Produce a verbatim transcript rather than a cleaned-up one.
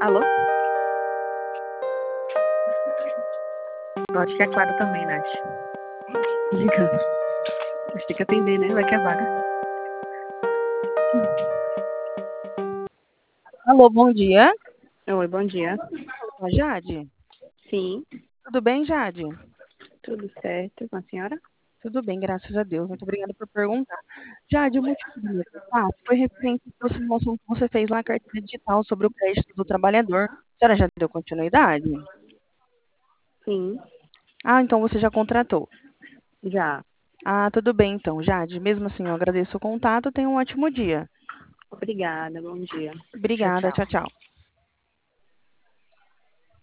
Alô? Eu acho que é claro também, Nath. Liga. A gente tem que atender, né? Vai que é vaga. Alô, bom dia. Oi, bom dia. Com a Jade? Sim, Tudo bem, Jade? tudo certo com a senhora? Tudo bem, graças a Deus. Muito obrigada por perguntar. Jade, o motivo do meu contato foi referente à aproximação que você fez lá na carteira digital sobre o crédito do trabalhador. A senhora já deu continuidade? Sim, Ah, então você já contratou. já. Ah, tudo bem então, Jade. Mesmo assim, eu agradeço o contato. Tenha um ótimo dia. Obrigada, bom dia. Tchau, Obrigada, tchau, tchau. tchau.